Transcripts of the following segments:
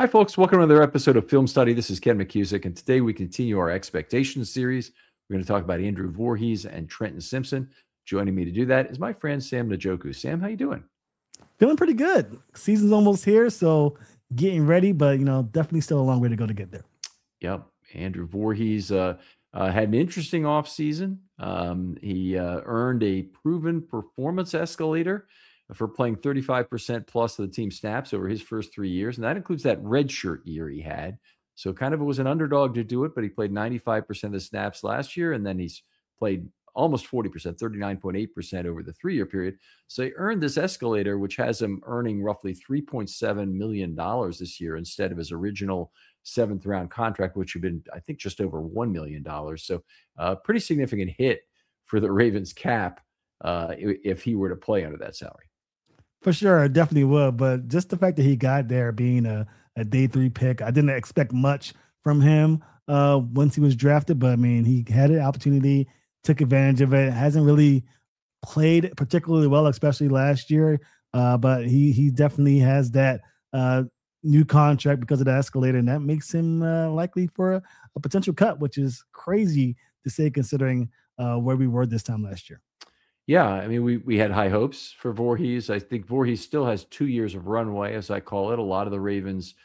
Hi, folks. Welcome to another episode of Film Study. This is Ken McCusick, and today we continue our expectations series. We're going to talk about Andrew Voorhees and Trenton Simpson. Joining me to do that is my friend Sam Njoku. Sam, how you doing? Feeling pretty good. Season's almost here, so getting ready, but definitely still a long way to go to get there. Yep. Andrew Voorhees had an interesting offseason. He earned a proven performance escalator for playing 35% plus of the team snaps over his first 3 years. And that includes that redshirt year he had. So kind of was an underdog to do it, but he played 95% of the snaps last year. And then he's played almost 40%, 39.8% over the 3-year period. So he earned this escalator, which has him earning roughly $3.7 million this year instead of his original 7th round contract, which had been, I think, just over $1 million. So a pretty significant hit for the Ravens cap if he were to play under that salary. For sure, I definitely would. But just the fact that he got there being a day 3 pick, I didn't expect much from him once he was drafted. But, I mean, he had an opportunity, took advantage of it, hasn't really played particularly well, especially last year. But he definitely has that new contract because of the escalator, and that makes him likely for a potential cut, which is crazy to say considering where we were this time last year. Yeah, I mean, we had high hopes for Voorhees. I think Voorhees still has 2 years of runway, as I call it. A lot of the Ravens'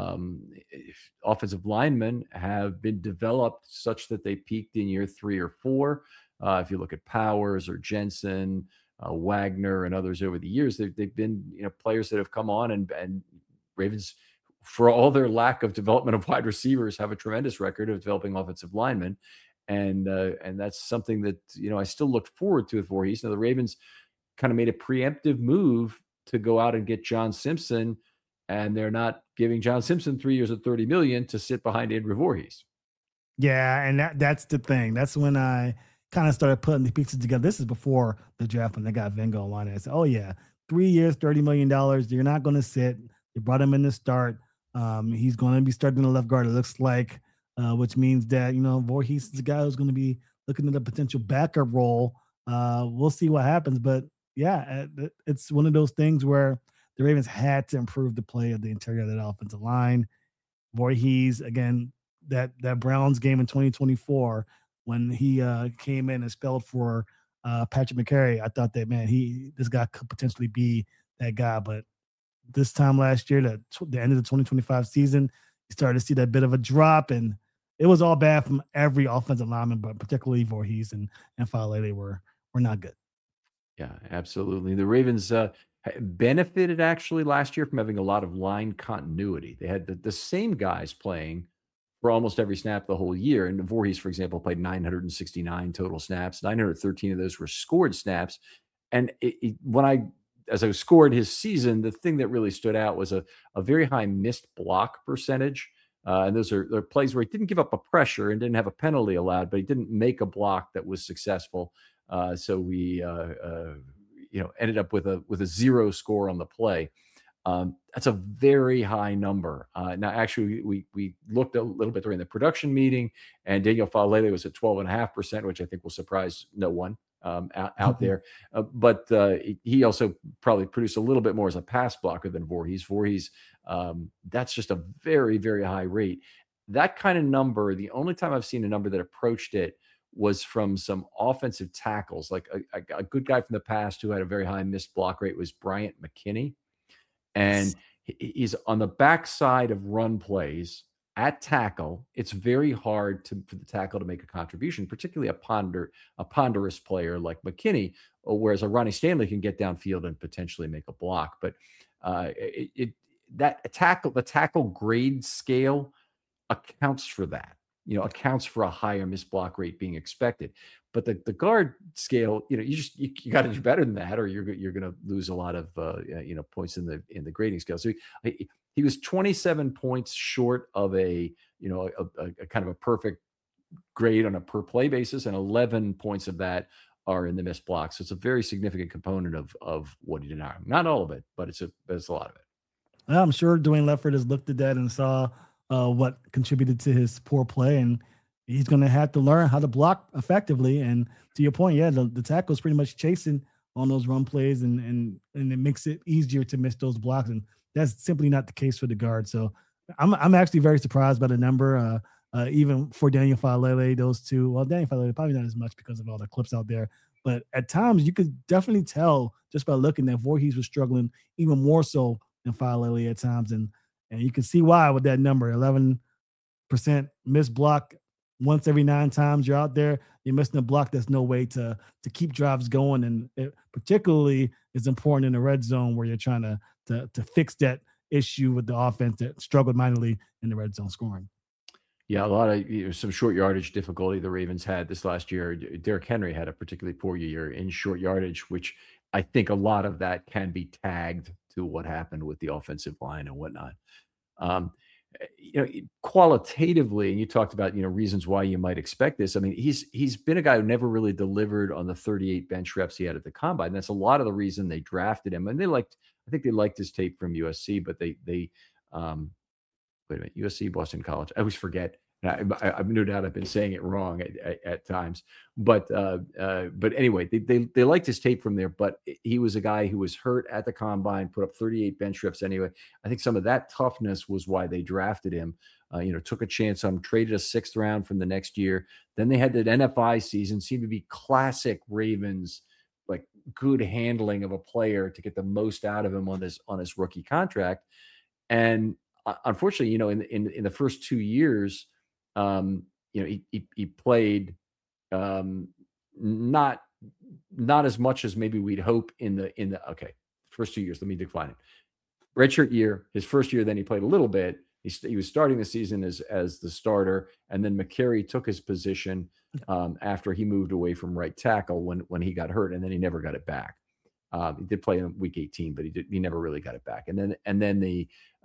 offensive linemen have been developed such that they peaked in year 3 or 4. If you look at Powers or Jensen, Wagner, and others over the years, they've been players that have come on, and Ravens, for all their lack of development of wide receivers, have a tremendous record of developing offensive linemen. And that's something that, I still look forward to with Voorhees. Now, the Ravens kind of made a preemptive move to go out and get John Simpson, and they're not giving John Simpson 3 years at $30 million to sit behind Andrew Voorhees. Yeah, and that's the thing. That's when I kind of started putting the pieces together. This is before the draft when they got Vengo on it. I said, oh, yeah, 3 years, $30 million. You're not going to sit. You brought him in to start. He's going to be starting the left guard, it looks like. Which means that, Voorhees is the guy who's going to be looking at a potential backup role. We'll see what happens. But, yeah, it's one of those things where the Ravens had to improve the play of the interior of that offensive line. Voorhees, again, that Browns game in 2024, when he came in and spelled for Patrick McCary, I thought that, man, this guy could potentially be that guy. But this time last year, the end of the 2025 season, you started to see that bit of a drop, and it was all bad from every offensive lineman, but particularly Voorhees and Fale. They were not good. Yeah, absolutely. The Ravens benefited actually last year from having a lot of line continuity. They had the same guys playing for almost every snap the whole year. And Voorhees, for example, played 969 total snaps. 913 of those were scored snaps. And as I scored his season, the thing that really stood out was a very high missed block percentage. And those are plays where he didn't give up a pressure and didn't have a penalty allowed, but he didn't make a block that was successful. So we, ended up with a 0 score on the play. That's a very high number. Now, actually, we looked a little bit during the production meeting, and Daniel Faalele was at 12.5%, which I think will surprise no one out there. But he also probably produced a little bit more as a pass blocker than Voorhees. Voorhees, that's just a very, very high rate. That kind of number, the only time I've seen a number that approached it was from some offensive tackles. Like a good guy from the past who had a very high missed block rate was Bryant McKinney. And he's on the backside of run plays at tackle. It's very hard for the tackle to make a contribution, particularly a ponderous player like McKinney, whereas a Ronnie Stanley can get downfield and potentially make a block. But the tackle grade scale accounts for that. Accounts for a higher missed block rate being expected. But the guard scale, you got to do better than that, or you're going to lose a lot of points in the grading scale. So he was 27 points short of a kind of a perfect grade on a per play basis, and 11 points of that are in the missed blocks. So it's a very significant component of what he did. Not all of it, but it's a lot of it. I'm sure Dwayne Leffert has looked at that and saw what contributed to his poor play, and he's going to have to learn how to block effectively. And to your point, yeah, the tackle is pretty much chasing on those run plays, and it makes it easier to miss those blocks. And that's simply not the case for the guard. So I'm actually very surprised by the number. Even for Daniel Falele, those two. Well, Daniel Falele probably not as much because of all the clips out there, but at times you could definitely tell just by looking that Voorhees was struggling even more so than Falele at times, and you can see why with that number 11% missed block once every 9 times you're out there. You're missing a block. There's no way to keep drives going, and it particularly is important in the red zone where you're trying to fix that issue with the offense that struggled mightily in the red zone scoring. Yeah, a lot of some short yardage difficulty the Ravens had this last year. Derrick Henry had a particularly poor year in short yardage, which I think a lot of that can be tagged to what happened with the offensive line and whatnot. Um, Qualitatively, and you talked about reasons why you might expect this. I mean, he's been a guy who never really delivered on the 38 bench reps he had at the combine. That's a lot of the reason they drafted him, and I think they liked his tape from USC, but they wait a minute, USC, Boston College. I always forget. I've no doubt I've been saying it wrong at times, but anyway, they liked his tape from there. But he was a guy who was hurt at the combine, put up 38 bench reps anyway. I think some of that toughness was why they drafted him. Took a chance on him, traded a 6th round from the next year. Then they had that NFI season, seemed to be classic Ravens, like good handling of a player to get the most out of him on his rookie contract. And unfortunately, in the first 2 years, he played not as much as maybe we'd hope in the first 2 years. Let me define it. Redshirt year, his first year, then he played a little bit. He was starting the season as the starter, and then McCary took his position after he moved away from right tackle when he got hurt, and then he never got it back. He did play in week 18, but he never really got it back. And then the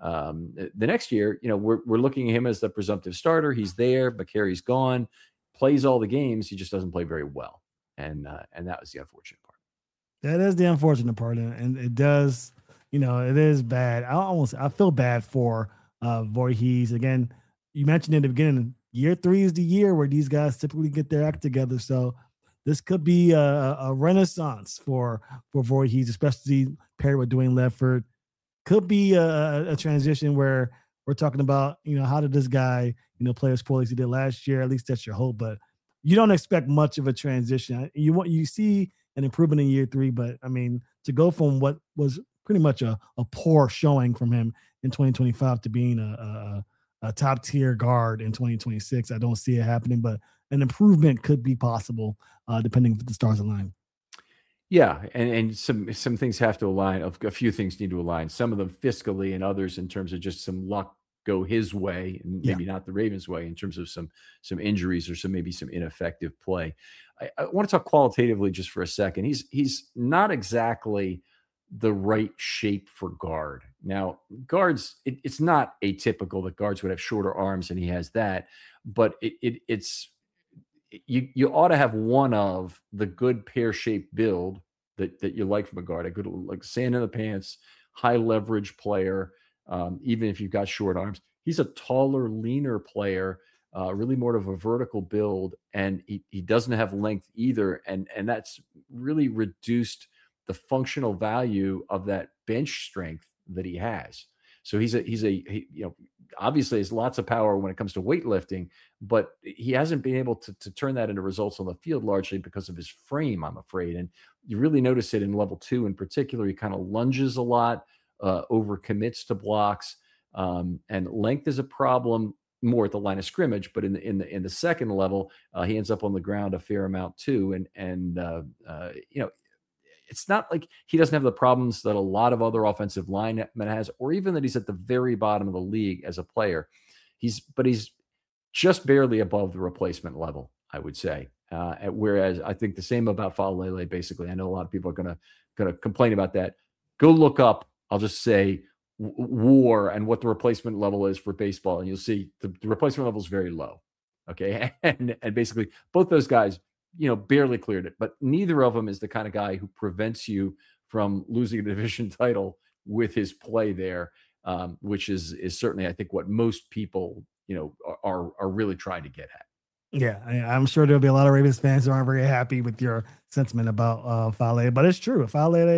next year, we're looking at him as the presumptive starter. He's there, McCary's gone, plays all the games. He just doesn't play very well, and that was the unfortunate part. That is the unfortunate part, and it does. It is bad. I feel bad for Voorhees. Again, you mentioned in the beginning, year 3 is the year where these guys typically get their act together. So this could be a renaissance for Voorhees, especially paired with Dwayne Ledford. Could be a transition where we're talking about, how did this guy, play as poorly as he did last year? At least that's your hope, but you don't expect much of a transition. You see an improvement in year 3, but I mean, to go from what was pretty much a poor showing from him in 2025 to being a top tier guard in 2026, I don't see it happening, but an improvement could be possible depending if the stars align. Yeah, and some things have to align. A few things need to align. Some of them fiscally, and others in terms of just some luck go his way, and maybe not the Ravens' way in terms of some injuries or some ineffective play. I want to talk qualitatively just for a second. He's not exactly the right shape for guard. Now, guards, it's not atypical that guards would have shorter arms, and he has that, but it's you ought to have one of the good pear-shaped build that you like from a guard, a good like sand in the pants, high leverage player. Even if you've got short arms, he's a taller, leaner player, really more of a vertical build, and he doesn't have length either, and that's really reduced the functional value of that bench strength that he has. So he's obviously has lots of power when it comes to weightlifting, but he hasn't been able to turn that into results on the field largely because of his frame, I'm afraid. And you really notice it in level 2 in particular. He kind of lunges a lot, over commits to blocks, and length is a problem more at the line of scrimmage. But in the second level, he ends up on the ground a fair amount too. And it's not like he doesn't have the problems that a lot of other offensive linemen has, or even that he's at the very bottom of the league as a player. He's just barely above the replacement level, I would say. Whereas I think the same about Falele, basically. I know a lot of people are gonna complain about that. Go look up, I'll just say, WAR and what the replacement level is for baseball, and you'll see the replacement level is very low. Okay, and basically both those guys, barely cleared it, but neither of them is the kind of guy who prevents you from losing a division title with his play there, which is certainly, I think, what most people, are really trying to get at. Yeah, I'm sure there'll be a lot of Ravens fans who aren't very happy with your sentiment about Fale, but it's true. Fale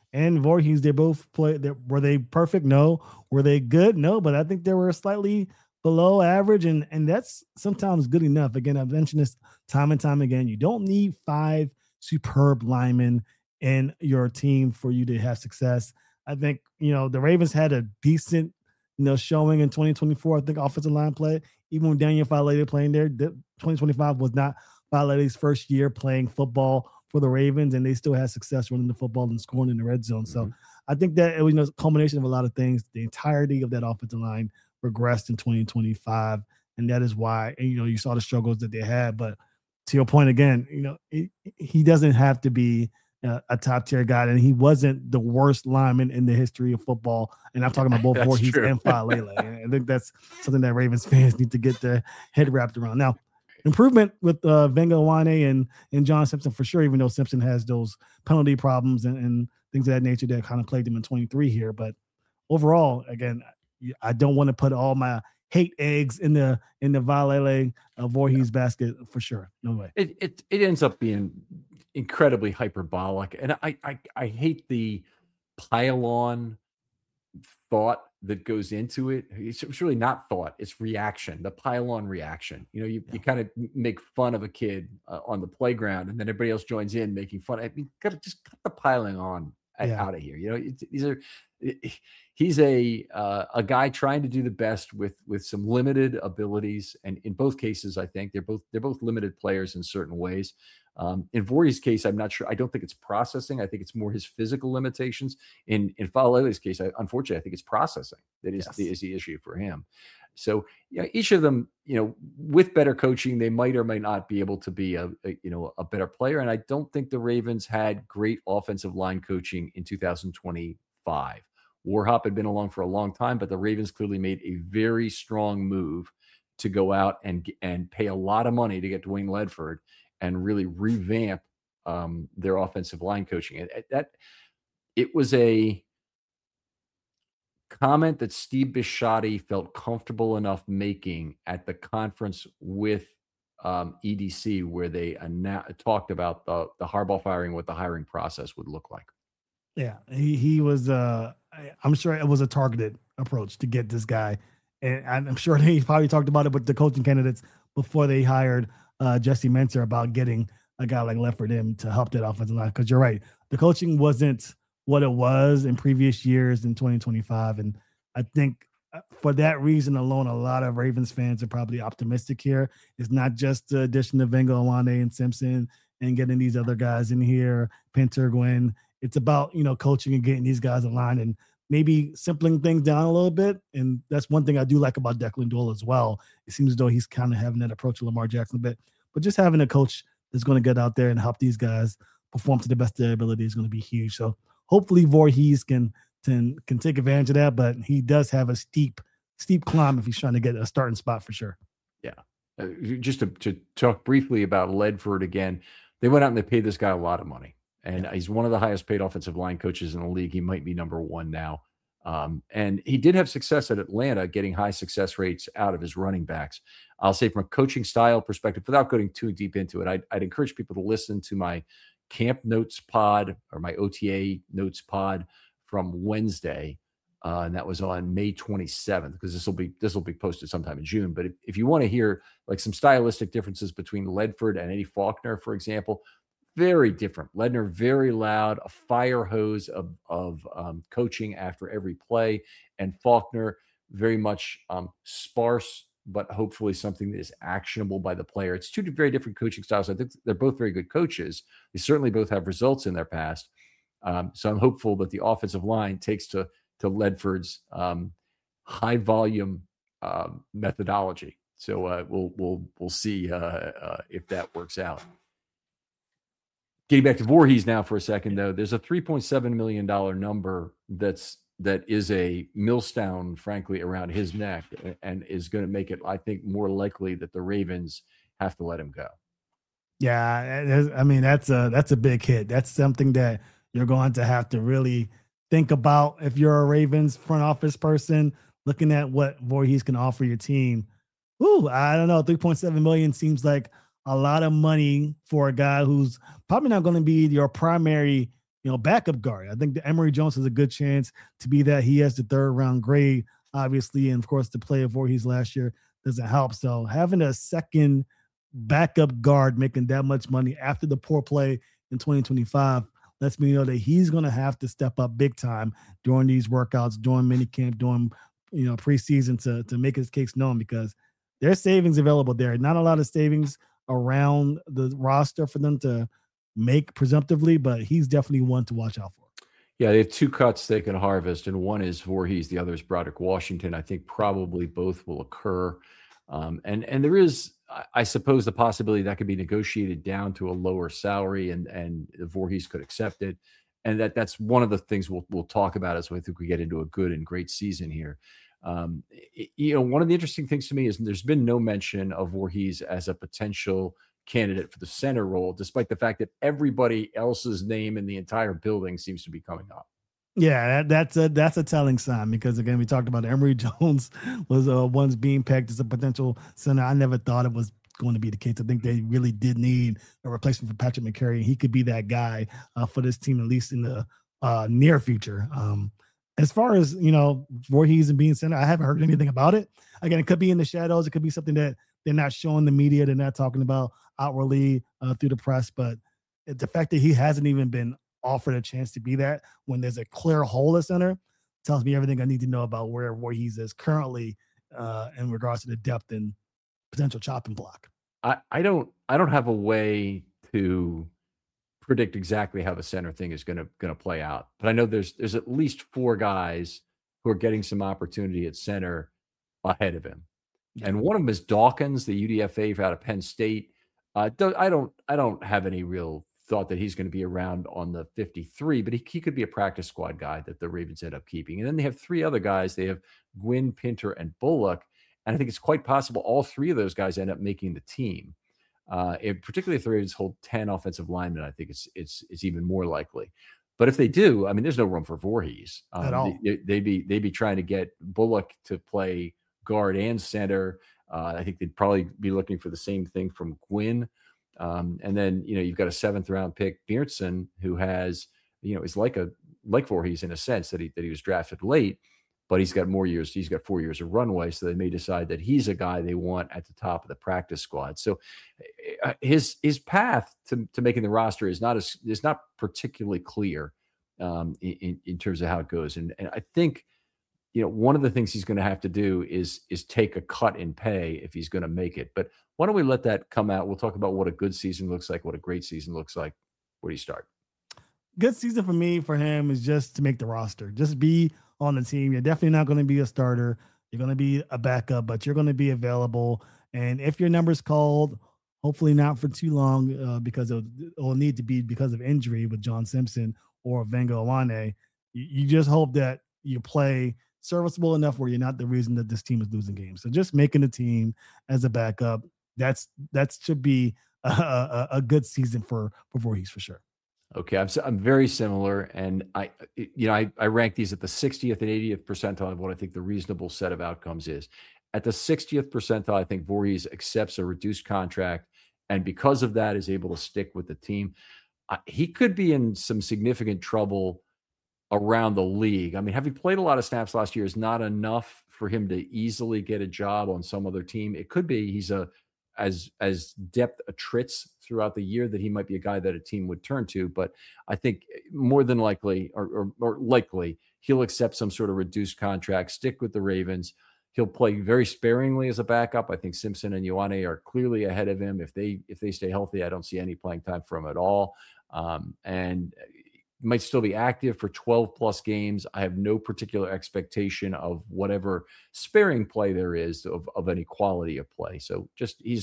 and Voorhees, they both played. Were they perfect? No. Were they good? No. But I think they were slightly below average, and that's sometimes good enough. Again, I've mentioned this time and time again. You don't need 5 superb linemen in your team for you to have success. I think the Ravens had a decent showing in 2024. I think offensive line play, even with Daniel Faalele playing there, 2025 was not Falele's first year playing football for the Ravens, and they still had success running the football and scoring in the red zone. So I think that it was a culmination of a lot of things. The entirety of that offensive line regressed in 2025, and that is why you saw the struggles that they had. But to your point again, he doesn't have to be a top tier guy, and he wasn't the worst lineman in the history of football. And I'm talking about both Voorhees and Faalele. I think that's something that Ravens fans need to get their head wrapped around. Now, improvement with Vega Ioane and John Simpson for sure, even though Simpson has those penalty problems and things of that nature that kind of plagued him in 23 here. But overall, again, I don't want to put all my hate eggs in the Faalele Voorhees basket for sure. No way. It ends up being incredibly hyperbolic, and I hate the pile-on thought that goes into it. It's really not thought, it's reaction, the pile-on reaction. You kind of make fun of a kid on the playground, and then everybody else joins in making fun. I mean, gotta just cut the piling on out of here. He's a guy trying to do the best with some limited abilities, and in both cases, I think they're both limited players in certain ways. In Voorhees' case, I'm not sure. I don't think it's processing. I think it's more his physical limitations. In Faalele's case, unfortunately, I think it's processing that is the issue for him. So each of them, with better coaching, they might or might not be able to be a better player. And I don't think the Ravens had great offensive line coaching in 2025. Warhop had been along for a long time, but the Ravens clearly made a very strong move to go out and pay a lot of money to get Dwayne Ledford and really revamp their offensive line coaching. It was a comment that Steve Bisciotti felt comfortable enough making at the conference with EDC, where they talked about the Harbaugh firing, what the hiring process would look like. Yeah, he was. I'm sure it was a targeted approach to get this guy, and I'm sure he probably talked about it with the coaching candidates before they hired Jesse Minter about getting a guy like Ledford in to help that offensive line. Because you're right, the coaching wasn't what it was in previous years in 2025, and I think for that reason alone, a lot of Ravens fans are probably optimistic here. It's not just the addition of Vega Ioane and Simpson and getting these other guys in here, Pinter, Gwynn. It's about, coaching and getting these guys aligned and maybe simpling things down a little bit. And that's one thing I do like about Declan Doyle as well. It seems as though he's kind of having that approach to Lamar Jackson a bit, but just having a coach that's going to get out there and help these guys perform to the best of their ability is going to be huge. So hopefully Voorhees can take advantage of that, but he does have a steep climb if he's trying to get a starting spot for sure. Yeah. Just to talk briefly about Ledford again, they went out and they paid this guy a lot of money. And he's one of the highest paid offensive line coaches in the league. He might be number one now. And he did have success at Atlanta, getting high success rates out of his running backs. I'll say from a coaching style perspective, without going too deep into it, I'd encourage people to listen to my camp notes pod or my OTA notes pod from Wednesday. And that was on May 27th, because this will be posted sometime in June. But if you want to hear like some stylistic differences between Ledford and Eddie Faulkner, for example, very different. Ledner, very loud, a fire hose of coaching after every play, and Faulkner, very much sparse, but hopefully something that is actionable by the player. It's two very different coaching styles. I think they're both very good coaches. They certainly both have results in their past. So I'm hopeful that the offensive line takes to Ledford's high volume methodology. So we'll see if that works out. Getting back to Voorhees now for a second, though, there's a $3.7 million number that is a millstone, frankly, around his neck, and is going to make it, I think, more likely that the Ravens have to let him go. Yeah, I mean, that's a big hit. That's something that you're going to have to really think about if you're a Ravens front office person looking at what Voorhees can offer your team. Ooh, I don't know. 3.7 million seems like a lot of money for a guy who's probably not going to be your primary backup guard. I think the Emory Jones has a good chance to be that. He has the 3rd-round grade, obviously, and of course the play of Voorhees last year doesn't help. So having a second backup guard making that much money after the poor play in 2025 lets me know that he's going to have to step up big time during these workouts, during minicamp, during preseason to make his case known, because there's savings available there. Not a lot of savings around the roster for them to make presumptively, but he's definitely one to watch out for. Yeah, they have 2 cuts they can harvest, and one is Voorhees, the other is Broderick Washington. I think probably both will occur. And there is, I suppose, the possibility that could be negotiated down to a lower salary, and Voorhees could accept it. And that's one of the things we'll talk about as I think we get into a good and great season here. One of the interesting things to me is there's been no mention of Voorhees as a potential candidate for the center role, despite the fact that everybody else's name in the entire building seems to be coming up. Yeah, that's a telling sign, because again, we talked about Emory Jones was once being pegged as a potential center. I never thought it was going to be the case. I think they really did need a replacement for Patrick McCary. He could be that guy for this team, at least in the near future. As far as Voorhees and being center, I haven't heard anything about it. Again, it could be in the shadows. It could be something that they're not showing the media. They're not talking about outwardly through the press. But the fact that he hasn't even been offered a chance to be that when there's a clear hole at center tells me everything I need to know about where Voorhees is currently in regards to the depth and potential chopping block. I don't have a way to predict exactly how the center thing is going to play out, but I know there's at least 4 guys who are getting some opportunity at center ahead of him. Yeah. And one of them is Dawkins, the UDFA out of Penn State. I don't have any real thought that he's going to be around on the 53, but he could be a practice squad guy that the Ravens end up keeping. And then they have 3 other guys. They have Gwynn, Pinter, and Bullock. And I think it's quite possible all 3 of those guys end up making the team. Particularly if the Ravens hold 10 offensive linemen, I think it's even more likely. But if they do, I mean, there's no room for Voorhees at all. They'd be trying to get Bullock to play guard and center. I think they'd probably be looking for the same thing from Gwynn. And then, you've got a 7th-round pick, Beertson, who has, is like Voorhees in a sense that he was drafted late, but he's got more years. He's got 4 years of runway. So they may decide that he's a guy they want at the top of the practice squad. So his path to making the roster is not particularly clear in terms of how it goes. And I think, one of the things he's going to have to do is take a cut in pay if he's going to make it. But why don't we let that come out? We'll talk about what a good season looks like, what a great season looks like. Where do you start? Good season for him is just to make the roster, just be on the team. You're definitely not going to be a starter. You're going to be a backup, but you're going to be available. And if your number's called, hopefully not for too long, because it will need to be because of injury with John Simpson or Vengo Awane. You just hope that you play serviceable enough where you're not the reason that this team is losing games. So just making the team as a backup, that should be a good season for Voorhees for sure. Okay, I'm very similar, and I rank these at the 60th and 80th percentile of what I think the reasonable set of outcomes is. At the 60th percentile, I think Voorhees accepts a reduced contract, and because of that, is able to stick with the team. He could be in some significant trouble around the league. I mean, having played a lot of snaps last year is not enough for him to easily get a job on some other team. It could be he's as depth attrits throughout the year that he might be a guy that a team would turn to. But I think more than likely, or likely, he'll accept some sort of reduced contract, stick with the Ravens. He'll play very sparingly as a backup. I think Simpson and Ioane are clearly ahead of him. If they stay healthy, I don't see any playing time for him at all. And might still be active for 12 plus games. I have no particular expectation of whatever sparing play there is of any quality of play. So just he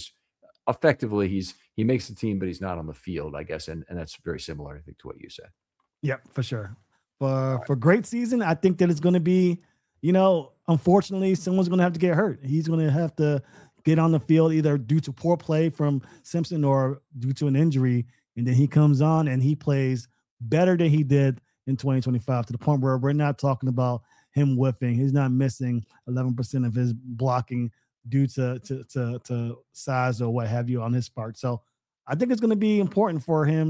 makes the team, but he's not on the field, I guess. And that's very similar, I think, to what you said. Yep, for sure. For great season, I think that it's going to be, unfortunately, someone's going to have to get hurt. He's going to have to get on the field either due to poor play from Simpson or due to an injury. And then he comes on and he plays better than he did in 2025, to the point where we're not talking him whiffing. He's not missing 11% of his blocking due to size or what have you on his part. So I think it's going to be important for him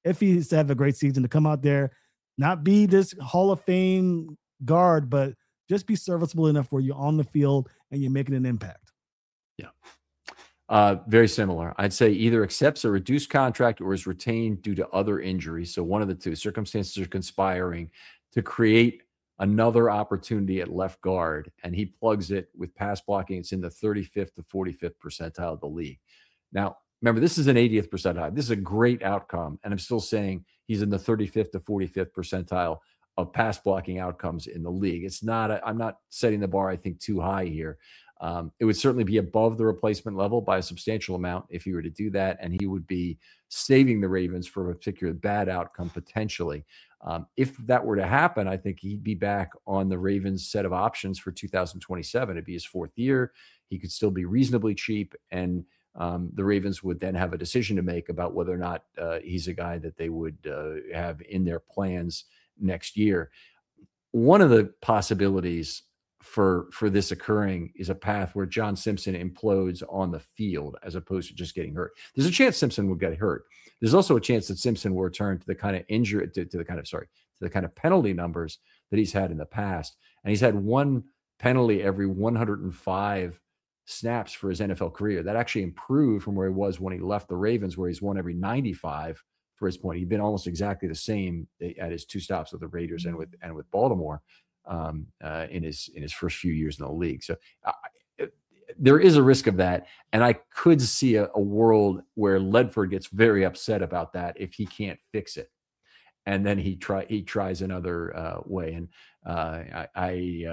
if he's to have a great season, to come out there, not be this Hall of Fame guard, but just be serviceable enough where you're on the field and you're making an impact. Yeah. Very similar. I'd say either accepts a reduced contract or is retained due to other injuries. So one of the two circumstances are conspiring to create another opportunity at left guard, and he plugs it with pass blocking. It's in the 35th to 45th percentile of the league. Now, remember, this is an 80th percentile. This is a great outcome, and I'm still saying he's in the 35th to 45th percentile of pass blocking outcomes in the league. It's not, I'm not setting the bar, I think, too high here. It would certainly be above the replacement level by a substantial amount if he were to do that, and he would be saving the Ravens for a particular bad outcome potentially. If that were to happen, I think he'd be back on the Ravens set of options for 2027. It'd be his fourth year. He could still be reasonably cheap, and the Ravens would then have a decision to make about whether or not he's a guy that they would have in their plans next year. One of the possibilities for this occurring is a path where John Simpson implodes on the field as opposed to just getting hurt. There's a chance Simpson would get hurt. There's also a chance that Simpson will return to the kind of injury, to the kind of penalty numbers that he's had in the past. And he's had one penalty every 105 snaps for his NFL career. That actually improved from where he was when he left the Ravens, where he's won every 95 for his point. He'd been almost exactly the same at his two stops with the Raiders and with Baltimore in his first few years in the league. So there is a risk of that. And I could see a world where Ledford gets very upset about that if he can't fix it. And then he tries another way. And I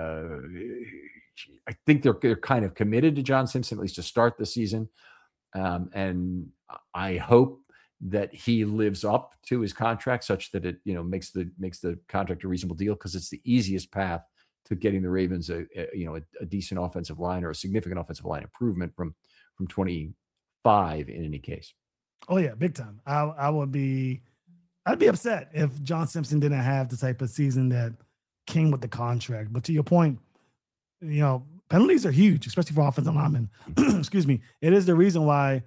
think they're kind of committed to John Simpson, at least to start the season. And I hope that he lives up to his contract such that it, makes the contract a reasonable deal, because it's the easiest path to getting the Ravens a decent offensive line or a significant offensive line improvement from 25 in any case. Oh yeah, big time. I'd be upset if John Simpson didn't have the type of season that came with the contract. But to your point, penalties are huge, especially for offensive linemen. Excuse me. It is the reason why,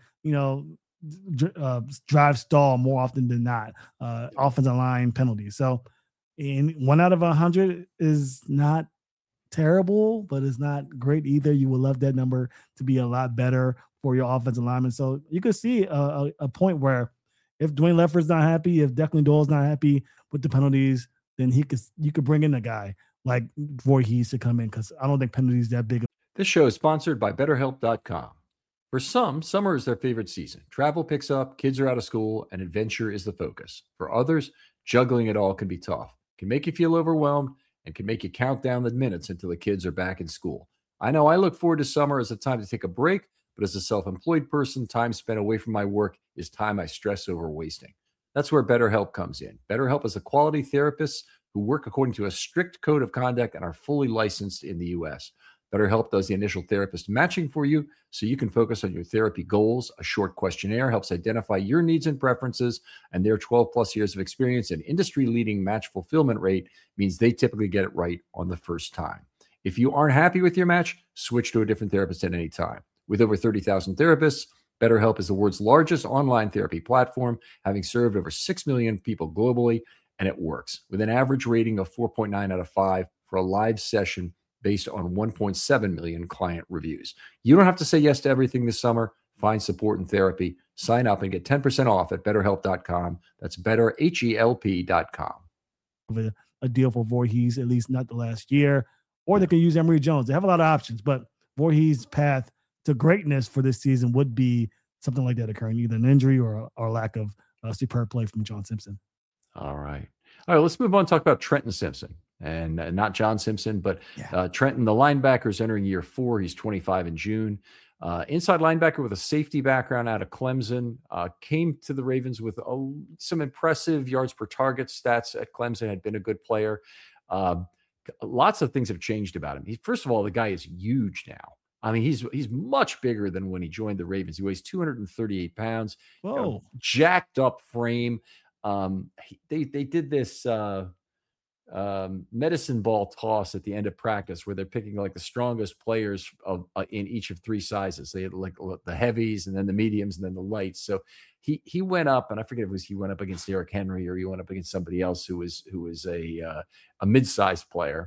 drive stall more often than not, offensive line penalties. So in 1 out of 100 is not terrible, but it's not great either. You would love that number to be a lot better for your offensive linemen. So you could see a point where if Dwayne Ledford's not happy, if Declan Doyle's not happy with the penalties, then you could bring in a guy like Voorhees to come in, because I don't think penalties that big. This show is sponsored by BetterHelp.com. For some, summer is their favorite season. Travel picks up, kids are out of school, and adventure is the focus. For others, juggling it all can be tough. It can make you feel overwhelmed and can make you count down the minutes until the kids are back in school. I know I look forward to summer as a time to take a break, but as a self-employed person, time spent away from my work is time I stress over wasting. That's where BetterHelp comes in. BetterHelp is a quality therapist who work according to a strict code of conduct and are fully licensed in the U.S. BetterHelp does the initial therapist matching for you so you can focus on your therapy goals. A short questionnaire helps identify your needs and preferences, and their 12-plus years of experience and industry-leading match fulfillment rate means they typically get it right on the first time. If you aren't happy with your match, switch to a different therapist at any time. With over 30,000 therapists, BetterHelp is the world's largest online therapy platform, having served over 6 million people globally, and it works. With an average rating of 4.9 out of 5 for a live session based on 1.7 million client reviews. You don't have to say yes to everything this summer. Find support and therapy. Sign up and get 10% off at BetterHelp.com. That's BetterHelp.com. A deal for Voorhees, at least not the last year. Or they can use Emory Jones. They have a lot of options, but Voorhees' path to greatness for this season would be something like that occurring, either an injury or lack of superb play from John Simpson. All right, let's move on and talk about Trenton Simpson. And not John Simpson, but Trenton, the linebacker, is entering year 4. He's 25 in June. Inside linebacker with a safety background out of Clemson. Came to the Ravens with some impressive yards per target stats at Clemson. Had been a good player. Lots of things have changed about him. First of all, the guy is huge now. I mean, he's much bigger than when he joined the Ravens. He weighs 238 pounds. Whoa. Jacked up frame. They did this medicine ball toss at the end of practice where they're picking like the strongest players of in each of three sizes. They had like the heavies and then the mediums and then the lights. So he went up, and I forget if it was he went up against Derrick Henry or he went up against somebody else who was a mid-sized player.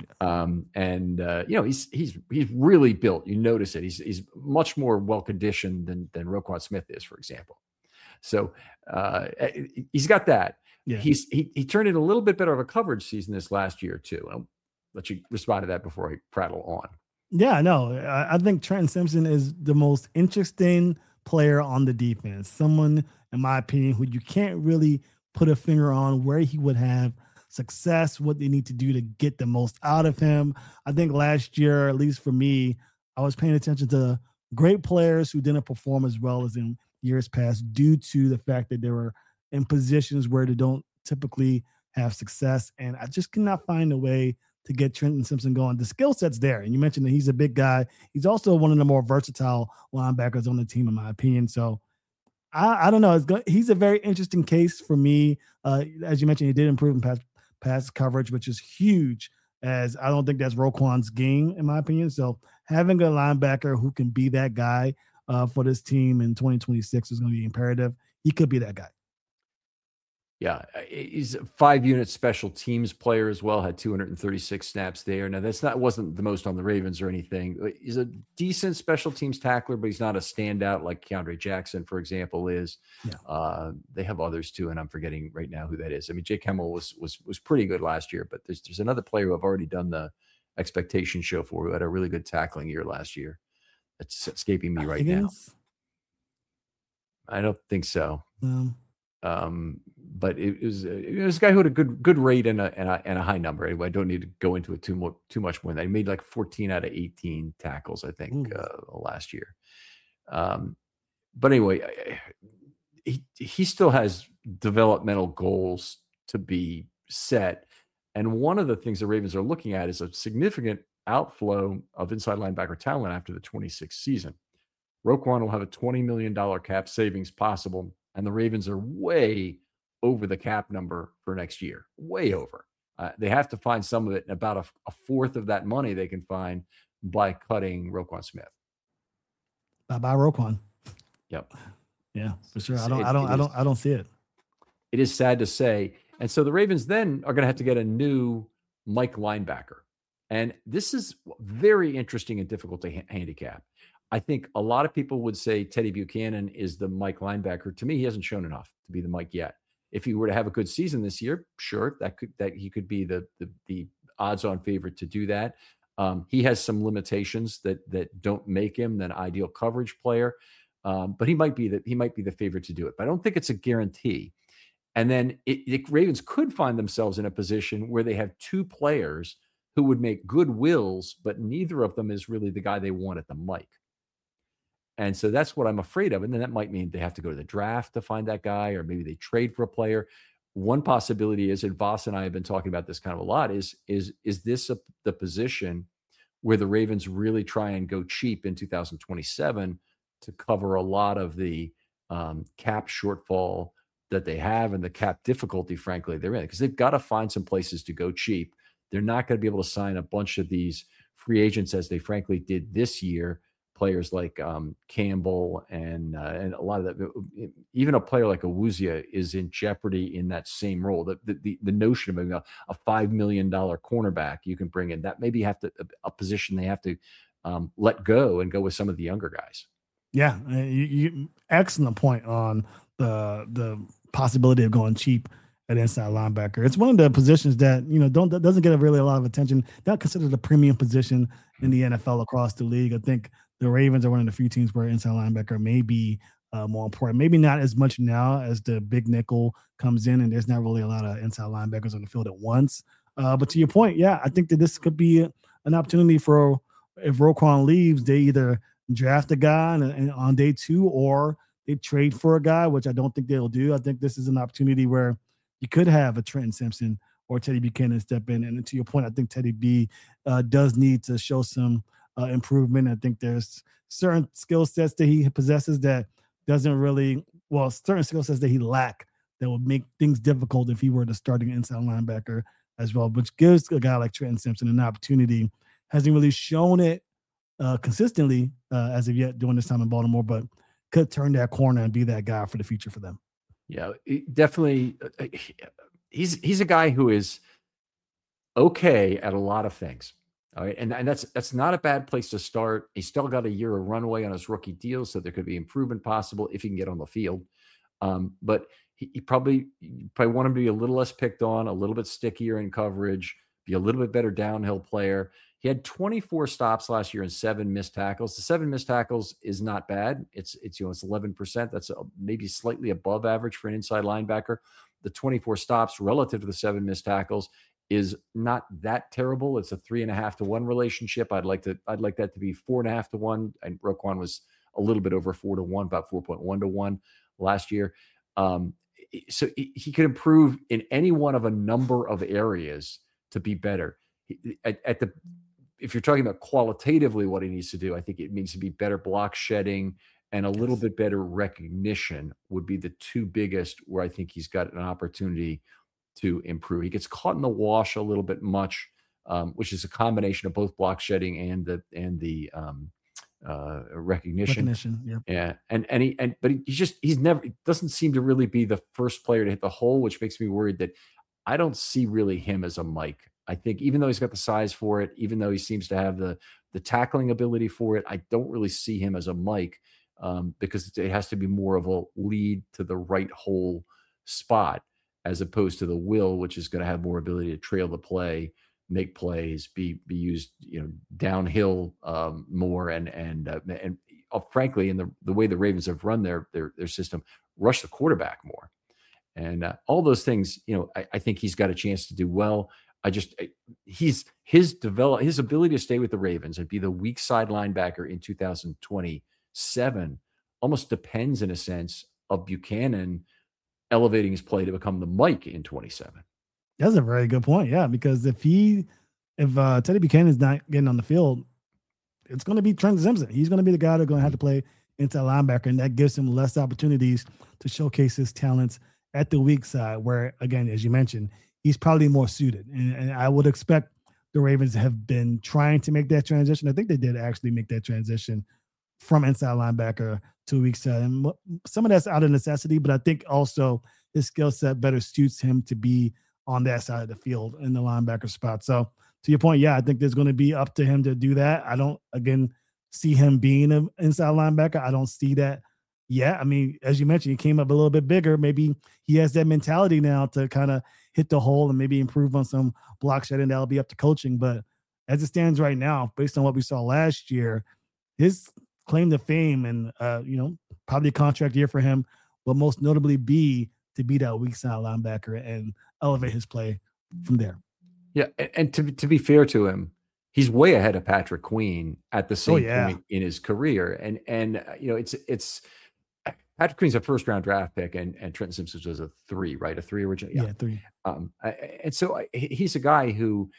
He's really built. You notice it. He's much more well conditioned than Roquan Smith is, for example. So he's got that. Yeah. He turned in a little bit better of a coverage season this last year too. I'll let you respond to that before I prattle on. Yeah, no, I think Trenton Simpson is the most interesting player on the defense. Someone, in my opinion, who you can't really put a finger on where he would have success, what they need to do to get the most out of him. I think last year, at least for me, I was paying attention to great players who didn't perform as well as in years past due to the fact that they were in positions where they don't typically have success. And I just cannot find a way to get Trenton Simpson going. The skill set's there. And you mentioned that he's a big guy. He's also one of the more versatile linebackers on the team, in my opinion. So I don't know. He's a very interesting case for me. As you mentioned, he did improve in pass coverage, which is huge, as I don't think that's Roquan's game, in my opinion. So having a linebacker who can be that guy for this team in 2026 is going to be imperative. He could be that guy. Yeah, he's a 5-unit special teams player as well, had 236 snaps there. Now, wasn't the most on the Ravens or anything. He's a decent special teams tackler, but he's not a standout like Keandre Jackson, for example, is. Yeah. They have others too, and I'm forgetting right now who that is. I mean, Jake Hemmel was pretty good last year, but there's another player who I've already done the expectation show for who had a really good tackling year last year. That's escaping me right now. I don't think so. But it was a guy who had a good rate and a high number. Anyway, I don't need to go into it too much more than that. He made like 14 out of 18 tackles, I think, last year. But anyway, he still has developmental goals to be set. And one of the things the Ravens are looking at is a significant outflow of inside linebacker talent after the 26th season. Roquan will have a $20 million cap savings possible, and the Ravens are way over the cap number for next year, way over. They have to find some of it, and about a fourth of that money they can find by cutting Roquan Smith. Bye, Roquan. Yep. Yeah, for sure. I don't see it. It is sad to say. And so the Ravens then are going to have to get a new Mike linebacker. And this is very interesting and difficult to handicap. I think a lot of people would say Teddy Buchanan is the Mike linebacker. To me, he hasn't shown enough to be the Mike yet. If he were to have a good season this year, sure, that he could be the odds-on favorite to do that. He has some limitations that don't make him an ideal coverage player, but he might be the favorite to do it. But I don't think it's a guarantee. And then the Ravens could find themselves in a position where they have two players who would make good wills, but neither of them is really the guy they want at the Mike. And so that's what I'm afraid of. And then that might mean they have to go to the draft to find that guy, or maybe they trade for a player. One possibility is, and Voss and I have been talking about this kind of a lot, is this the position where the Ravens really try and go cheap in 2027 to cover a lot of the cap shortfall that they have and the cap difficulty, frankly, they're in? Because they've got to find some places to go cheap. They're not going to be able to sign a bunch of these free agents as they frankly did this year. Players like Campbell and a lot of that, even a player like Awuzia is in jeopardy in that same role. The notion of a $5 million cornerback you can bring in, that maybe have to a position they have to let go and go with some of the younger guys. Yeah, you excellent point on the possibility of going cheap at inside linebacker. It's one of the positions that doesn't get really a lot of attention. Not considered a premium position in the NFL across the league. I think the Ravens are one of the few teams where inside linebacker may be more important. Maybe not as much now as the big nickel comes in, and there's not really a lot of inside linebackers on the field at once. But to your point, yeah, I think that this could be an opportunity for, if Roquan leaves, they either draft a guy on day 2 or they trade for a guy, which I don't think they'll do. I think this is an opportunity where you could have a Trenton Simpson or Teddy Buchanan step in. And to your point, I think Teddy B does need to show some improvement. I think there's certain skill sets that he possesses that certain skill sets that he lack that would make things difficult if he were the starting inside linebacker as well, which gives a guy like Trenton Simpson an opportunity. Hasn't really shown it consistently as of yet during this time in Baltimore, but could turn that corner and be that guy for the future for them. Yeah, definitely. He's a guy who is okay at a lot of things. All right. And that's not a bad place to start. He's still got a year of runway on his rookie deal, so there could be improvement possible if he can get on the field. But he probably want him to be a little less picked on, a little bit stickier in coverage, be a little bit better downhill player. He had 24 stops last year and 7 missed tackles. The 7 missed tackles is not bad. It's 11%. That's maybe slightly above average for an inside linebacker. The 24 stops relative to the 7 missed tackles is not that terrible. It's a 3.5 to 1 relationship. I'd like that to be 4.5 to 1. And Roquan was a little bit over 4 to 1, about 4.1 to 1 last year. So he could improve in any one of a number of areas to be better. If you're talking about qualitatively what he needs to do, I think it needs to be better block shedding and a little bit better recognition would be the two biggest where I think he's got an opportunity to improve. He gets caught in the wash a little bit much, which is a combination of both block shedding and the recognition. Yeah. But he's never, he doesn't seem to really be the first player to hit the hole, which makes me worried that I don't see really him as a Mike. I think even though he's got the size for it, even though he seems to have the tackling ability for it, I don't really see him as a Mike because it has to be more of a lead to the right hole spot as opposed to the Will, which is going to have more ability to trail the play, make plays, be used, downhill more, and frankly, in the way the Ravens have run their system, rush the quarterback more, and all those things. I think he's got a chance to do well. His ability to stay with the Ravens and be the weak side linebacker in 2027 almost depends, in a sense, of Buchanan elevating his play to become the Mike in 27. That's a very good point. Yeah, because if Teddy Buchanan is not getting on the field, it's going to be Trent Simpson. He's going to be the guy that's going to have to play inside linebacker, and that gives him less opportunities to showcase his talents at the weak side, where, again, as you mentioned, he's probably more suited. And I would expect the Ravens have been trying to make that transition. I think they did actually make that transition from inside linebacker to weak side. And some of that's out of necessity, but I think also his skill set better suits him to be on that side of the field in the linebacker spot. So to your point, yeah, I think there's going to be up to him to do that. I don't, again, see him being an inside linebacker. I don't see that yet. I mean, as you mentioned, he came up a little bit bigger. Maybe he has that mentality now to kind of hit the hole and maybe improve on some block shedding. That'll be up to coaching. But as it stands right now, based on what we saw last year, his claim to fame and, probably a contract year for him will most notably be to be that weak side linebacker and elevate his play from there. Yeah. And to be fair to him, he's way ahead of Patrick Queen at the same point in his career. And it's Patrick Queen's a first round draft pick and Trenton Simpson was a 3, right? A 3 originally. Yeah, 3. And so he's a guy who,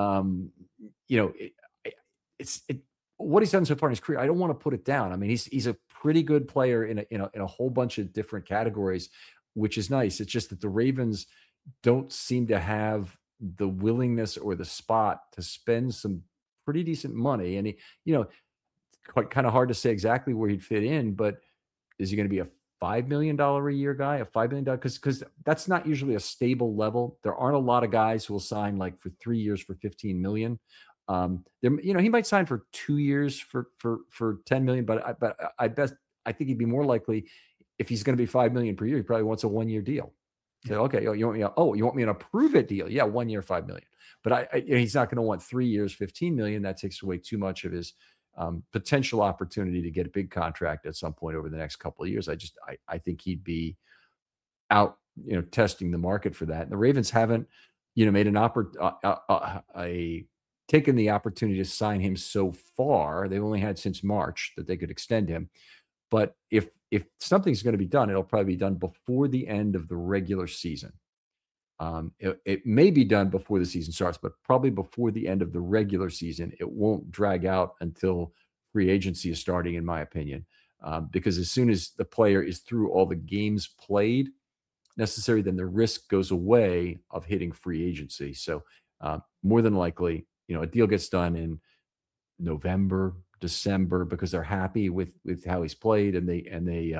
what he's done so far in his career, I don't want to put it down. I mean, he's a pretty good player in a whole bunch of different categories, which is nice. It's just that the Ravens don't seem to have the willingness or the spot to spend some pretty decent money. And quite kind of hard to say exactly where he'd fit in, but is he going to be a $5 million a year guy, a $5 million? Because that's not usually a stable level. There aren't a lot of guys who will sign like for 3 years for $15 million. He might sign for 2 years for $10 million, but I think he'd be more likely if he's going to be $5 million per year. He probably wants a 1-year deal. So, okay, you want me on a prove it deal? Yeah, 1 year, $5 million. But he's not going to want 3 years, $15 million. That takes away too much of his potential opportunity to get a big contract at some point over the next couple of years. I think he'd be out, testing the market for that. And the Ravens haven't, made taken the opportunity to sign him so far. They've only had since March that they could extend him. But if something's going to be done, it'll probably be done before the end of the regular season. It may be done before the season starts, but probably before the end of the regular season. It won't drag out until free agency is starting, in my opinion, because as soon as the player is through all the games played, necessary, then the risk goes away of hitting free agency. So more than likely, a deal gets done in November, December, because they're happy with how he's played, and they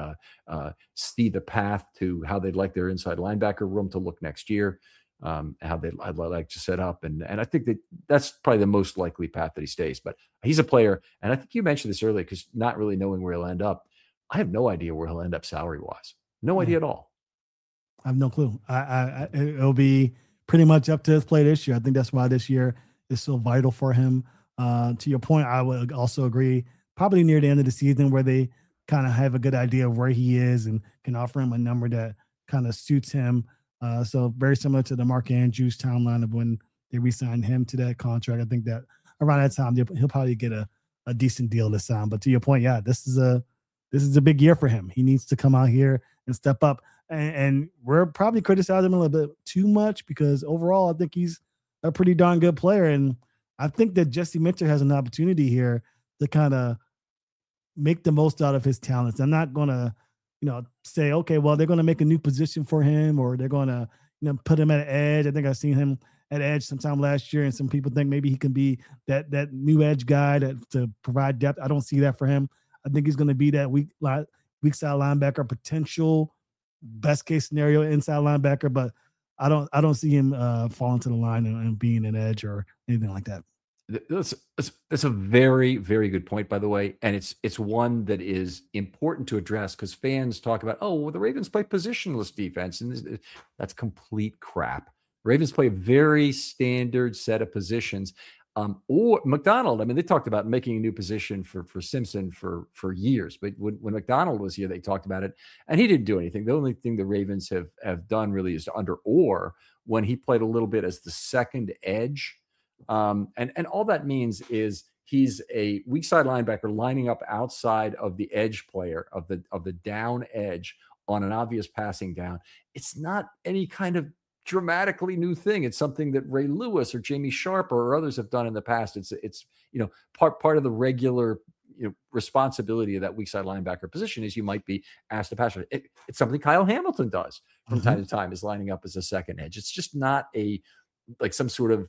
see the path to how they'd like their inside linebacker room to look next year, how I'd like to set up, and I think that's probably the most likely path that he stays. But he's a player, and I think you mentioned this earlier, because not really knowing where he'll end up, I have no idea where he'll end up salary wise, no idea at all. I have no clue. It'll be pretty much up to his play this year. I think that's why this year is so vital for him. To your point, I would also agree, probably near the end of the season, where they kind of have a good idea of where he is and can offer him a number that kind of suits him. So very similar to the Mark Andrews timeline of when they re-signed him to that contract. I think that around that time he'll probably get a decent deal to sign. But to your point, yeah, this is a big year for him. He needs to come out here and step up. And we're probably criticizing him a little bit too much, because overall I think he's a pretty darn good player. And I think that Jesse Minter has an opportunity here to kind of make the most out of his talents. I'm not going to, say, okay, well, they're going to make a new position for him, or they're going to, put him at edge. I think I've seen him at edge sometime last year, and some people think maybe he can be that new edge guy to provide depth. I don't see that for him. I think he's going to be that weak side linebacker, potential best case scenario inside linebacker, but I don't see him falling to the line and being an edge or anything like that. That's a very, very good point, by the way. And it's one that is important to address, because fans talk about, well, the Ravens play positionless defense. And that's complete crap. Ravens play a very standard set of positions. Or McDonald, they talked about making a new position for Simpson for years. But when McDonald was here, they talked about it, and he didn't do anything. The only thing the Ravens have done really is under Orr, when he played a little bit as the second edge. And all that means is he's a weak side linebacker lining up outside of the edge player, of the down edge on an obvious passing down. It's not any kind of dramatically new thing. It's something that Ray Lewis or Jamie Sharper or others have done in the past. It's part of the regular responsibility of that weak side linebacker position is you might be asked to pass. It's something Kyle Hamilton does from time to time, is lining up as a second edge. It's just not some sort of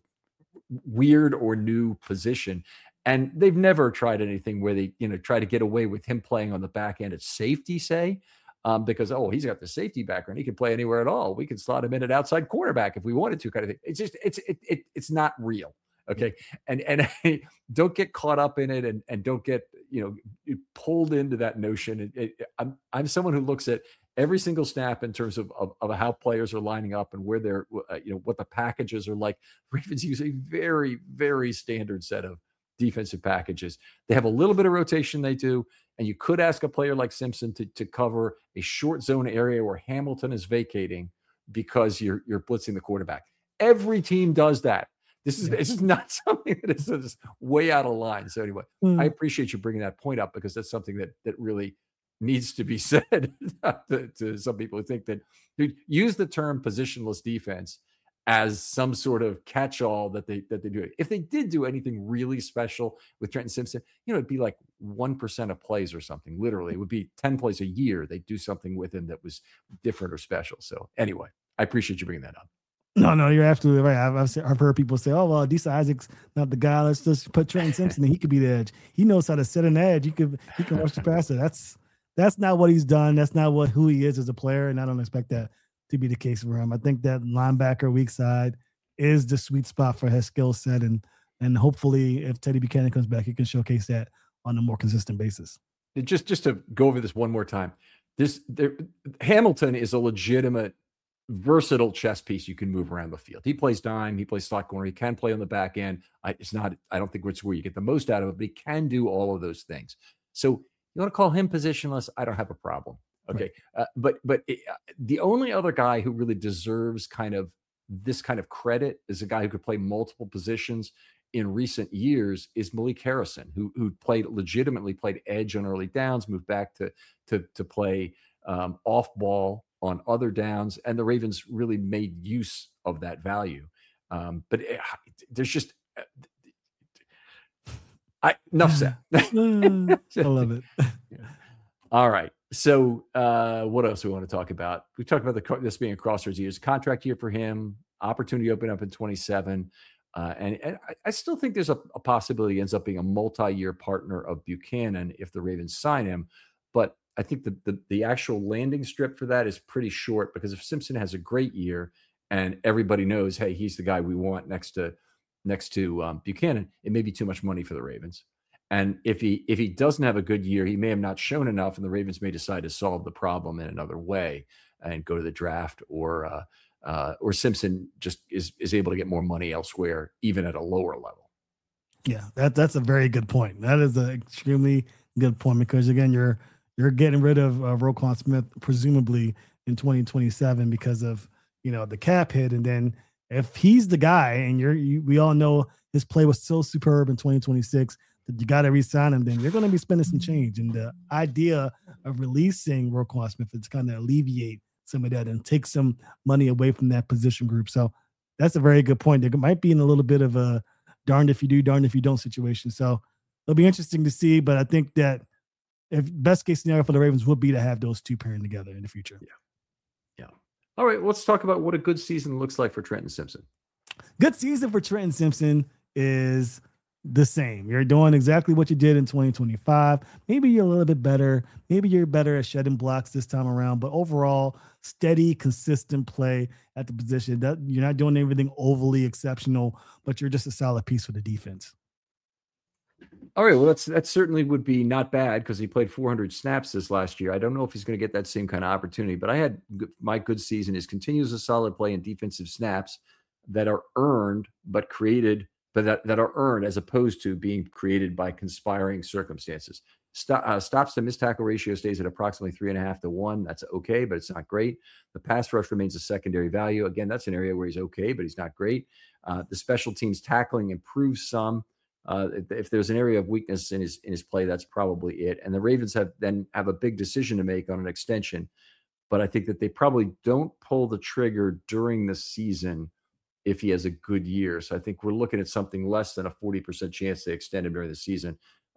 weird or new position. And they've never tried anything where they try to get away with him playing on the back end at safety, say. Because he's got the safety background, he can play anywhere at all. We can slot him in at outside quarterback if we wanted to, kind of thing. It's just it's not real, okay? And don't get caught up in it, and don't get pulled into that notion. I'm someone who looks at every single snap in terms of how players are lining up and where they're what the packages are like. Ravens use a very, very standard set of defensive packages. They have a little bit of rotation, they do. And you could ask a player like Simpson to cover a short zone area where Hamilton is vacating because you're blitzing the quarterback. Every team does that. This is not something that is just way out of line. So anyway, I appreciate you bringing that point up, because that's something that really needs to be said to some people who think that use the term positionless defense as some sort of catch-all that they do. If they did do anything really special with Trenton Simpson, it'd be like 1% of plays or something. Literally, it would be 10 plays a year. They'd do something with him that was different or special. So anyway, I appreciate you bringing that up. No, you're absolutely right. I've heard people say, "Oh, well, Adisa Isaac's not the guy. Let's just put Trenton Simpson, and he could be the edge. He knows how to set an edge. He can rush the passer." That's not what he's done. That's not who he is as a player, and I don't expect that to be the case for him. I think that linebacker weak side is the sweet spot for his skill set, and hopefully, if Teddy Buchanan comes back, he can showcase that on a more consistent basis. Just to go over this one more time, Hamilton is a legitimate, versatile chess piece you can move around the field. He plays dime, he plays slot corner, he can play on the back end. I don't think it's where you get the most out of it, but he can do all of those things. So you want to call him positionless? I don't have a problem. Okay. Right. But the only other guy who really deserves this kind of credit is a guy who could play multiple positions in recent years is Malik Harrison, who legitimately played edge on early downs, moved back to play off ball on other downs. And the Ravens really made use of that value. But there's just, enough said. I love it. All right. So what else do we want to talk about? We talked about this being a crossroads year. It's a contract year for him, opportunity open up in 27. And I still think there's a possibility he ends up being a multi-year partner of Buchanan if the Ravens sign him. But I think the actual landing strip for that is pretty short, because if Simpson has a great year and everybody knows, hey, he's the guy we want next to Buchanan, it may be too much money for the Ravens. And if he doesn't have a good year, he may have not shown enough, and the Ravens may decide to solve the problem in another way and go to the draft, or Simpson just is able to get more money elsewhere, even at a lower level. Yeah, that's a very good point. That is an extremely good point, because again, you're getting rid of Roquan Smith presumably in 2027 because of the cap hit, and then if he's the guy, and we all know his play was so superb in 2026 that you got to re-sign him, then you're going to be spending some change. And the idea of releasing Roquan Smith is kind of alleviate some of that and take some money away from that position group. So that's a very good point. There might be in a little bit of a darned if you do, darned if you don't situation. So it'll be interesting to see. But I think that if best case scenario for the Ravens would be to have those two pairing together in the future. Yeah. All right. Let's talk about what a good season looks like for Trenton Simpson. Good season for Trenton Simpson is the same. You're doing exactly what you did in 2025. Maybe you're a little bit better. Maybe you're better at shedding blocks this time around, but overall, steady, consistent play at the position. That you're not doing anything overly exceptional, but you're just a solid piece for the defense. All right. Well, that certainly would be not bad, because he played 400 snaps this last year. I don't know if he's going to get that same kind of opportunity, but I had my good season is continues a solid play in defensive snaps that are earned, but created, but that are earned as opposed to being created by conspiring circumstances. Stops to missed tackle ratio stays at approximately 3.5 to 1. That's okay, but it's not great. The pass rush remains a secondary value. Again, that's an area where he's okay, but he's not great. The special teams tackling improves some. If there's an area of weakness in his play, that's probably it. And the Ravens have a big decision to make on an extension, but I think that they probably don't pull the trigger during the season if he has a good year. So I think we're looking at something less than a 40% chance they extend him during the season.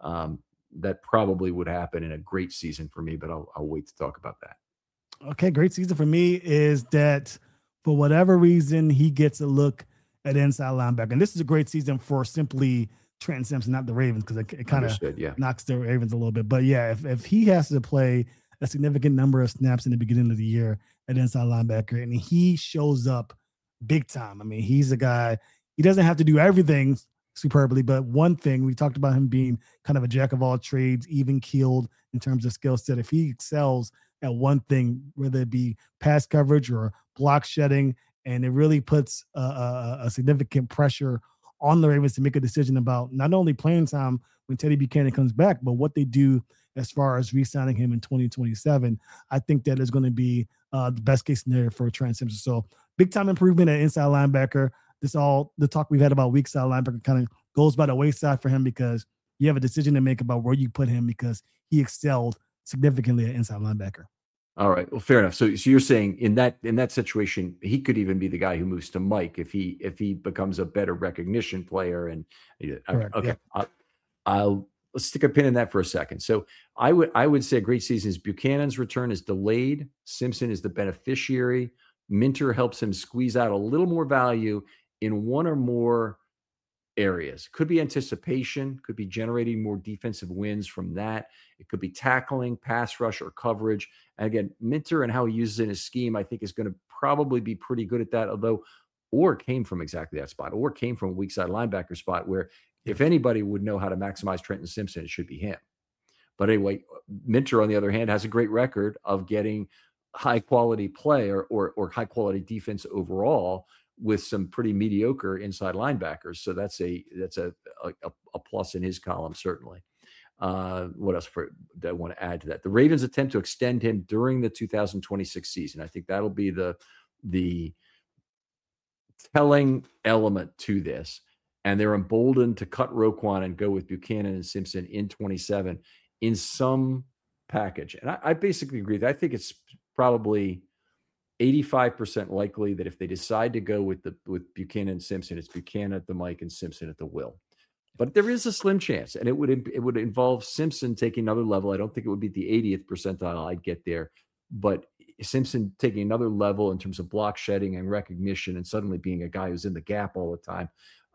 That probably would happen in a great season for me, but I'll wait to talk about that. Okay, great season for me is that for whatever reason, he gets a look at inside linebacker. And this is a great season for simply Trenton Simpson, not the Ravens, because it kind of knocks the Ravens a little bit. But yeah, if he has to play a significant number of snaps in the beginning of the year at inside linebacker, and he shows up big time. I mean, he's a guy, he doesn't have to do everything superbly, but one thing, we talked about him being kind of a jack of all trades, even keeled in terms of skill set. If he excels at one thing, whether it be pass coverage or block shedding, and it really puts a significant pressure on the Ravens to make a decision about not only playing time when Teddy Buchanan comes back, but what they do as far as re-signing him in 2027. I think that is going to be the best case scenario for Trent Simpson. So big time improvement at inside linebacker. The talk we've had about weak side linebacker kind of goes by the wayside for him, because you have a decision to make about where you put him, because he excelled significantly at inside linebacker. All right. Well, fair enough. So you're saying in that situation, he could even be the guy who moves to Mike if he becomes a better recognition player. And Correct, okay, yeah. Let's stick a pin in that for a second. So I would say a great season is Buchanan's return is delayed. Simpson is the beneficiary. Minter helps him squeeze out a little more value in one or more areas. Could be anticipation, could be generating more defensive wins from that. It could be tackling, pass rush, or coverage. And again, Minter and how he uses it in his scheme, I think, is going to probably be pretty good at that, although Orr came from exactly that spot. Orr came from a weak side linebacker spot where if anybody would know how to maximize Trenton Simpson, it should be him. But anyway, Minter, on the other hand, has a great record of getting high quality play or high quality defense overall with some pretty mediocre inside linebackers. So that's a plus in his column, certainly. What else that I want to add to that? The Ravens attempt to extend him during the 2026 season. I think that'll be the telling element to this. And they're emboldened to cut Roquan and go with Buchanan and Simpson in 27 in some package. And I basically agree. I think it's probably 85% likely that if they decide to go with Buchanan and Simpson, it's Buchanan at the Mike and Simpson at the Will. But there is a slim chance, and it would involve Simpson taking another level. I don't think it would be the 80th percentile I'd get there, but Simpson taking another level in terms of block shedding and recognition, and suddenly being a guy who's in the gap all the time.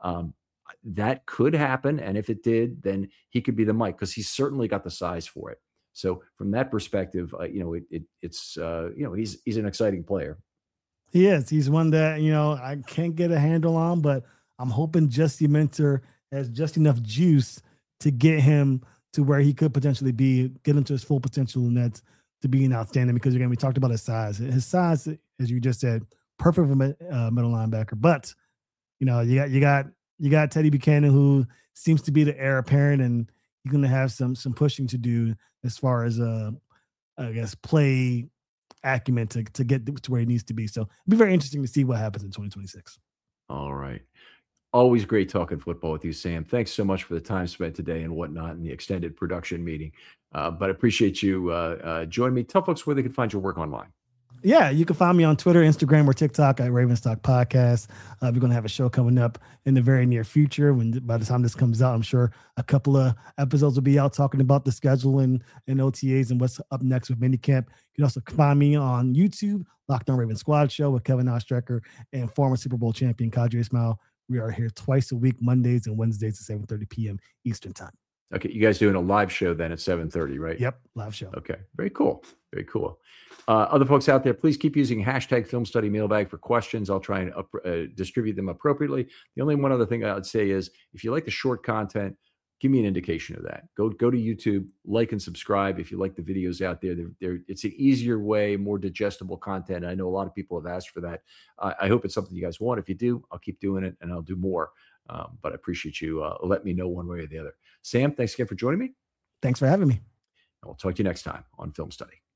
That could happen, and if it did, then he could be the Mike, because he's certainly got the size for it. So from that perspective, it's he's an exciting player. He is. He's one that, I can't get a handle on, but I'm hoping Jesse Minter has just enough juice to get him to where he could potentially get him to his full potential, and that's to being outstanding. Because again, we talked about his size. His size, as you just said, perfect for middle linebacker. But you got Teddy Buchanan, who seems to be the heir apparent, and he's going to have some pushing to do as far as I guess play acumen to get to where he needs to be. So it'll be very interesting to see what happens in 2026. All right. Always great talking football with you, Sam. Thanks so much for the time spent today and whatnot in the extended production meeting. But I appreciate you joining me. Tell folks where they can find your work online. Yeah, you can find me on Twitter, Instagram, or TikTok at Ravens Talk Podcast. We're going to have a show coming up in the very near future. By the time this comes out, I'm sure a couple of episodes will be out talking about the schedule and OTAs and what's up next with minicamp. You can also find me on YouTube, Locked On Ravens Squad Show with Kevin Ostrecker and former Super Bowl champion Kadri Ismail. We are here twice a week, Mondays and Wednesdays at 7:30 p.m. Eastern Time. Okay, you guys doing a live show then at 7:30, right? Yep, live show. Okay, very cool. Very cool. Other folks out there, please keep using hashtag Film Study Mailbag for questions. I'll try and distribute them appropriately. The only one other thing I would say is, if you like the short content, give me an indication of that. Go to YouTube, like and subscribe if you like the videos out there. It's an easier way, more digestible content. I know a lot of people have asked for that. I hope it's something you guys want. If you do, I'll keep doing it, and I'll do more. But I appreciate you letting me know one way or the other. Sam, thanks again for joining me. Thanks for having me. And we'll talk to you next time on Film Study.